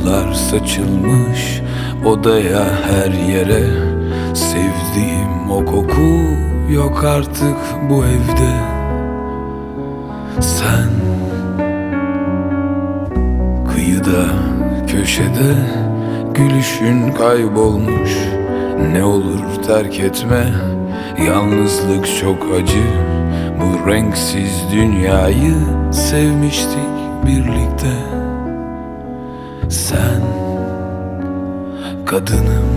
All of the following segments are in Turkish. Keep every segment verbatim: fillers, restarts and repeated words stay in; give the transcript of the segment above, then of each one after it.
Anılar saçılmış odaya, her yere. Sevdiğim o koku yok artık bu evde. Sen kıyıda, köşede, gülüşün kaybolmuş. Ne olur terk etme, yalnızlık çok acı. Bu renksiz dünyayı sevmiştik birlikte. Sen kadınım.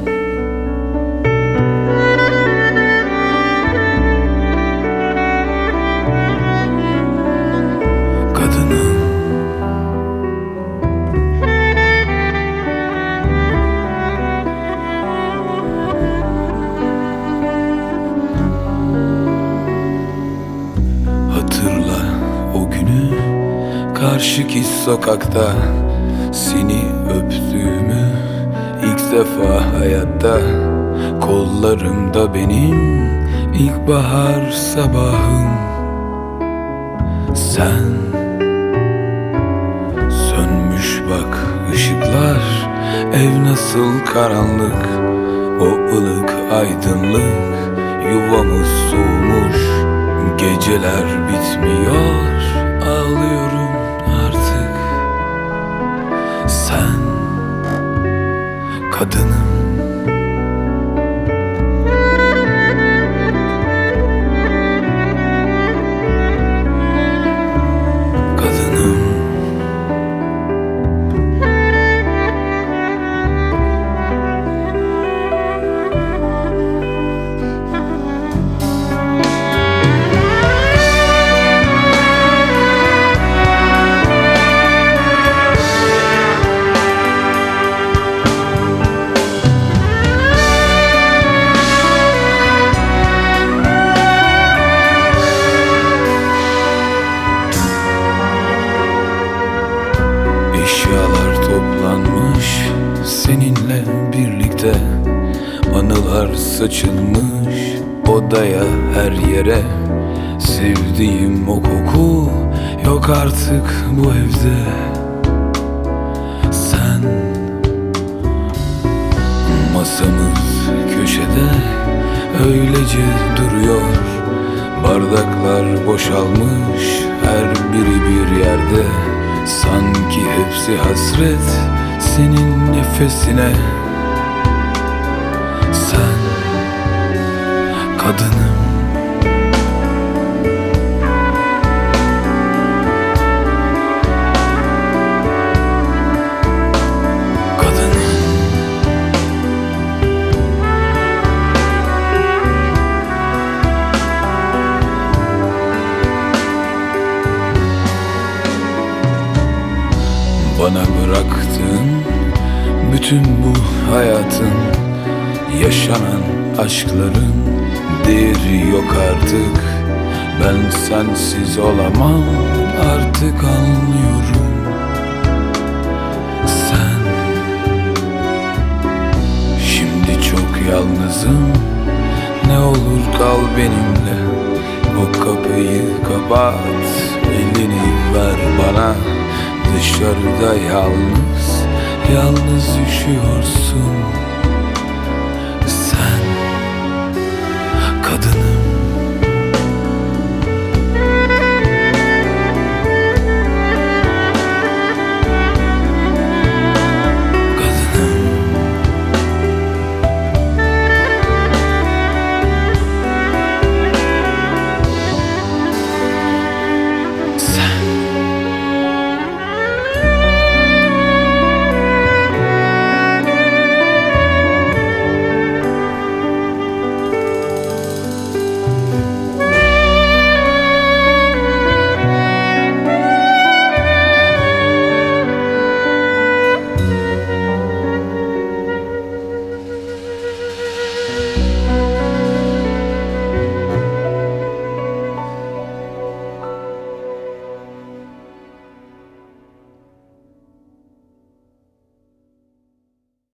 Kadınım. Hatırla o günü, karşıki sokakta seni öptüğümü, ilk defa hayatta. Kollarımda benim ilkbahar sabahım. Sen sönmüş bak ışıklar, ev nasıl karanlık. O ılık aydınlık, yuvamız soğumuş. Geceler bitmiyor, ağlıyorum artık. Sen kadınım. Kadınım. Eşyalar toplanmış seninle birlikte. Anılar saçılmış odaya, her yere. Sevdiğim o koku yok artık bu evde. Sen masamız köşede öylece duruyor. Bardaklar boşalmış, her biri bir yerde. Sanki hepsi hasret senin nefesine. Sen kadınım. Kadınım. Bana bıraktığın bütün bu hayatın, yaşanan aşkların değeri yok artık. Ben sensiz olamam artık, anlıyorum. Sen şimdi çok yalnızım, ne olur kal benimle. O kapıyı kapat, elini ver bana. Dışarıda yalnız, yalnız üşüyorsun.